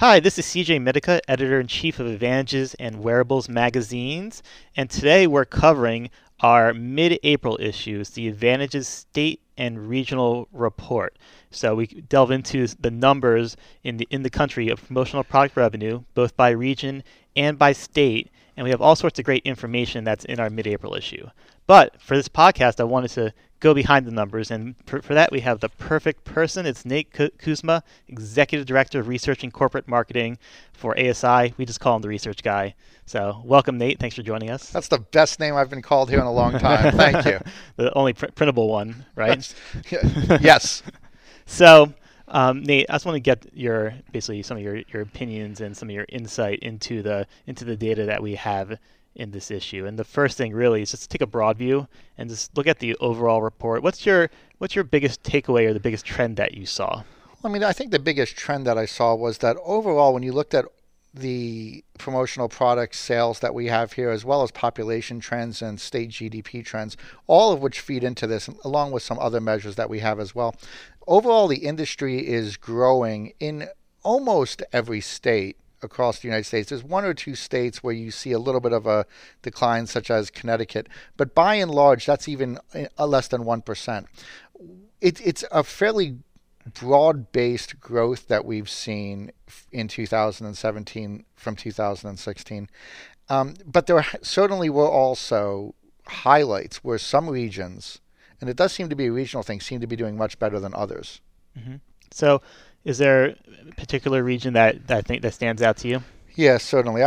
Hi, this is CJ Medica, editor-in-chief of Advantages and Wearables magazines, and today we're covering our mid-April issues, the Advantages State and Regional Report. So we delve into the numbers in the country of promotional product revenue, both by region and by state, and we have all sorts of great information that's in our mid-April issue. But for this podcast, I wanted to go behind the numbers, and for that we have the perfect person. It's Nate Kuzma, Executive Director of Research and Corporate Marketing for ASI. We just call him the research guy. So welcome, Nate. Thanks for joining us. That's the best name I've been called here in a long time. Thank you. The only printable one, right? Yes. So, Nate, I just want to get basically some of your opinions and some of your insight into the data that we have in this issue. And the first thing really is just to take a broad view and just look at the overall report. What's your biggest takeaway or the biggest trend that you saw? I think the biggest trend that I saw was that overall, when you looked at the promotional product sales that we have here, as well as population trends and state GDP trends, all of which feed into this, along with some other measures that we have as well. Overall, the industry is growing in almost every state across the United States. There's one or two states where you see a little bit of a decline, such as Connecticut, but by and large, that's even less than 1%. It's a fairly broad-based growth that we've seen in 2017 from 2016. But there certainly were also highlights where some regions, and it does seem to be a regional thing, seem to be doing much better than others. Mm-hmm. So is there a particular region that stands out to you? Yeah, certainly.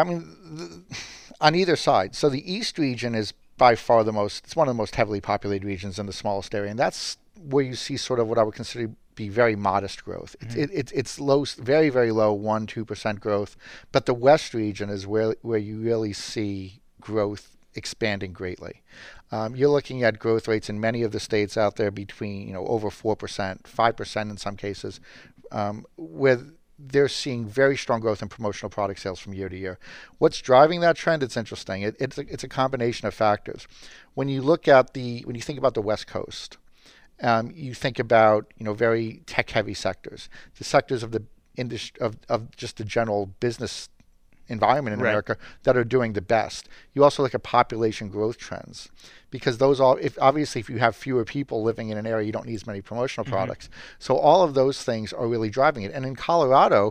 On either side. So the East region is by far it's one of the most heavily populated regions in the smallest area, and that's where you see sort of what I would consider be very modest growth. Mm-hmm. It's low, very, very low, 1-2% growth. But the West region is where you really see growth expanding greatly. You're looking at growth rates in many of the states out there between over 4%, 5% in some cases, where they're seeing very strong growth in promotional product sales from year to year. What's driving that trend? It's interesting. It's a combination of factors. When you think about the West Coast, you think about very tech-heavy sectors, the sectors of the industry of just the general business environment in America that are doing the best. You also look at population growth trends, because those all, if you have fewer people living in an area, you don't need as many promotional products. So all of those things are really driving it. And in Colorado,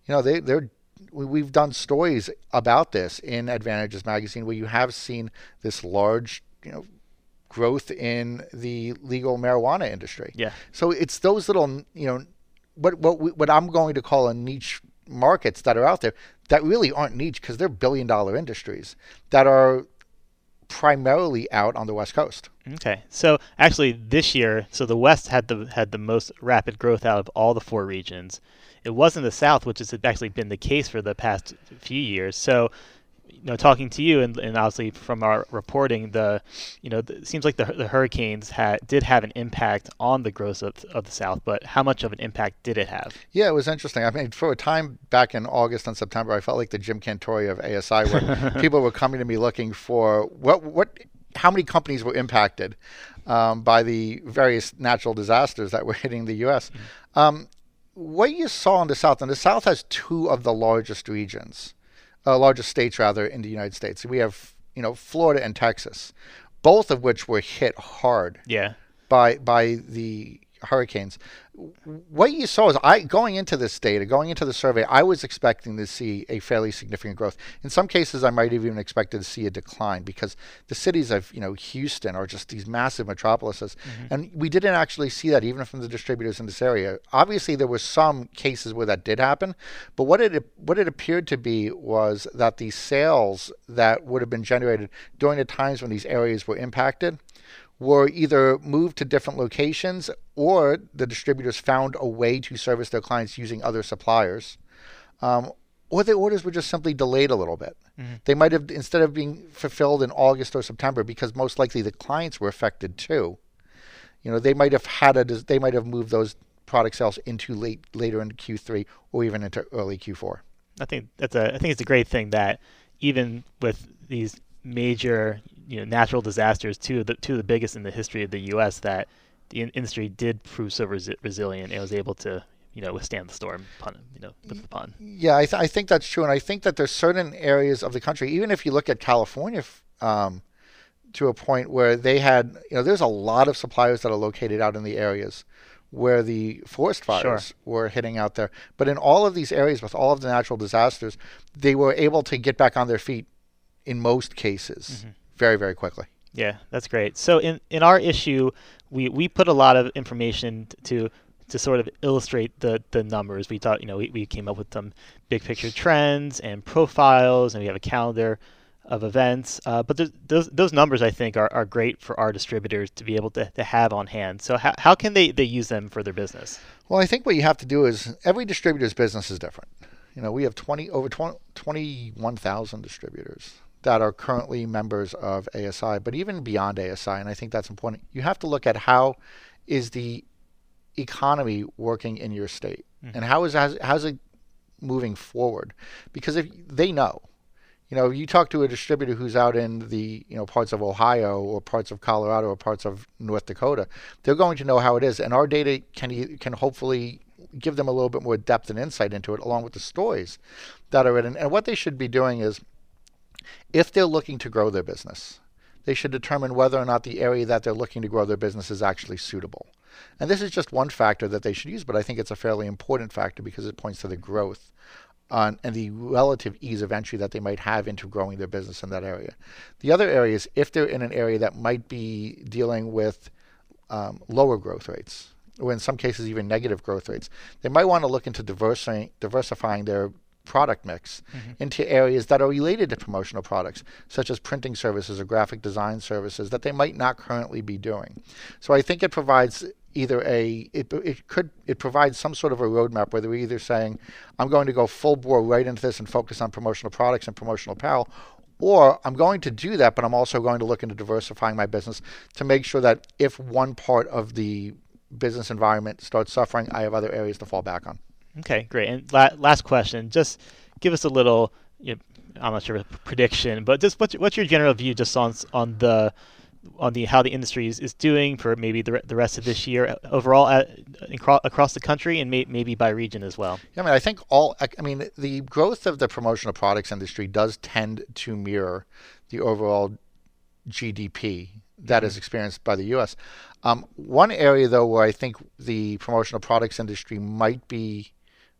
we've done stories about this in Advantages magazine, where you have seen this large, growth in the legal marijuana industry. Yeah. So it's those little, what I'm going to call a niche markets that are out there that really aren't niche, because they're billion-dollar industries that are primarily out on the West Coast. Okay. So actually this year, the West had the most rapid growth out of all the four regions. It wasn't the South, which has actually been the case for the past few years. So talking to you and obviously from our reporting, it seems like the hurricanes did have an impact on the growth of the South, but how much of an impact did it have? Yeah, it was interesting. For a time back in August and September, I felt like the Jim Cantore of ASI, where people were coming to me looking for how many companies were impacted by the various natural disasters that were hitting the U.S. What you saw in the South, and the South has two of the largest states in the United States. We have, Florida and Texas, both of which were hit hard by the hurricanes. What you saw is going into the survey, I was expecting to see a fairly significant growth. In some cases, I might have even expected to see a decline, because the cities of, Houston are just these massive metropolises. Mm-hmm. And we didn't actually see that even from the distributors in this area. Obviously, there were some cases where that did happen, but what it appeared to be was that the sales that would have been generated during the times when these areas were impacted were either moved to different locations, or the distributors found a way to service their clients using other suppliers, or the orders were just simply delayed a little bit. Mm-hmm. They might have, instead of being fulfilled in August or September, because most likely the clients were affected too, they might have moved those product sales into later into Q3 or even into early Q4. I think it's a great thing that even with these major natural disasters, two of the biggest in the history of the U.S., that the industry did prove so resilient. It was able to withstand the storm, with the pun. Yeah, I think that's true, and I think that there's certain areas of the country, even if you look at California, to a point where they had, there's a lot of suppliers that are located out in the areas where the forest fires were hitting out there. But in all of these areas, with all of the natural disasters, they were able to get back on their feet in most cases very, very quickly. Yeah, that's great. So in our issue, we put a lot of information to sort of illustrate the numbers. We thought, we came up with some big picture trends and profiles, and we have a calendar of events. But those numbers, I think, are great for our distributors to be able to have on hand. So how can they use them for their business? Well, I think what you have to do is every distributor's business is different. We have over 21,000 distributors that are currently members of ASI, but even beyond ASI, and I think that's important, you have to look at how is the economy working in your state, and how's it moving forward? Because if they know, you talk to a distributor who's out in the parts of Ohio or parts of Colorado or parts of North Dakota, they're going to know how it is, and our data can hopefully give them a little bit more depth and insight into it, along with the stories that are in. And what they should be doing is, if they're looking to grow their business, they should determine whether or not the area that they're looking to grow their business is actually suitable. And this is just one factor that they should use, but I think it's a fairly important factor because it points to the growth and the relative ease of entry that they might have into growing their business in that area. The other area is if they're in an area that might be dealing with lower growth rates, or in some cases even negative growth rates, they might want to look into diversifying their product mix into areas that are related to promotional products, such as printing services or graphic design services that they might not currently be doing. So I think it provides either it provides some sort of a roadmap where they're either saying, I'm going to go full bore right into this and focus on promotional products and promotional apparel, or I'm going to do that, but I'm also going to look into diversifying my business to make sure that if one part of the business environment starts suffering, I have other areas to fall back on. Okay, great. And last question, just give us a little, I'm not sure of a prediction, but just what's your general view just on the how the industry is doing for maybe the rest of this year overall across the country and maybe by region as well? Yeah, I think the growth of the promotional products industry does tend to mirror the overall GDP that is experienced by the U.S. One area, though, where I think the promotional products industry might be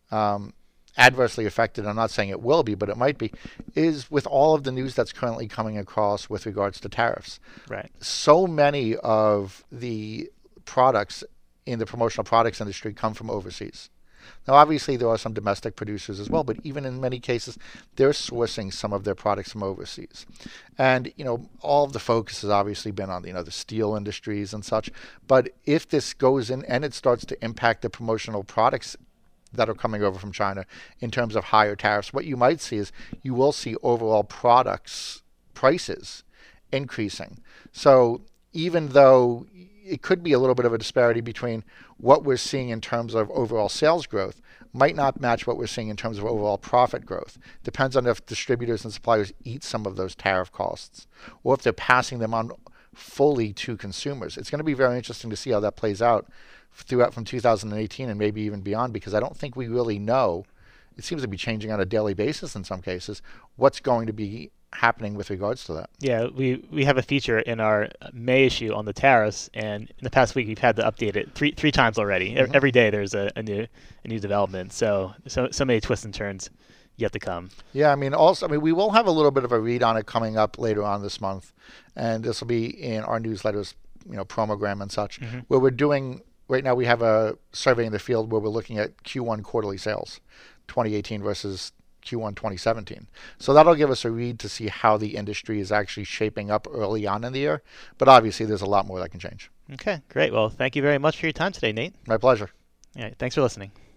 adversely affected, I'm not saying it will be, but it might be, is with all of the news that's currently coming across with regards to tariffs. Right. So many of the products in the promotional products industry come from overseas. Now, obviously, there are some domestic producers as well, but even in many cases, they're sourcing some of their products from overseas. And, all of the focus has obviously been on, the steel industries and such. But if this goes in and it starts to impact the promotional products that are coming over from China in terms of higher tariffs, what you might see is you will see overall products prices increasing. So even though it could be a little bit of a disparity between what we're seeing in terms of overall sales growth, might not match what we're seeing in terms of overall profit growth. Depends on if distributors and suppliers eat some of those tariff costs or if they're passing them on fully to consumers. It's going to be very interesting to see how that plays out throughout from 2018 and maybe even beyond, because I don't think we really know. It seems to be changing on a daily basis in some cases, what's going to be happening with regards to that. Yeah, we have a feature in our May issue on the tariffs, and in the past week we've had to update it three times already. Every day there's a new development. So many twists and turns yet to come. Yeah, we will have a little bit of a read on it coming up later on this month, and this will be in our newsletters, promogram and such, where we're doing. Right now we have a survey in the field where we're looking at Q1 quarterly sales, 2018 versus Q1 2017. So that'll give us a read to see how the industry is actually shaping up early on in the year. But obviously there's a lot more that can change. Okay, great. Well, thank you very much for your time today, Nate. My pleasure. All right, thanks for listening.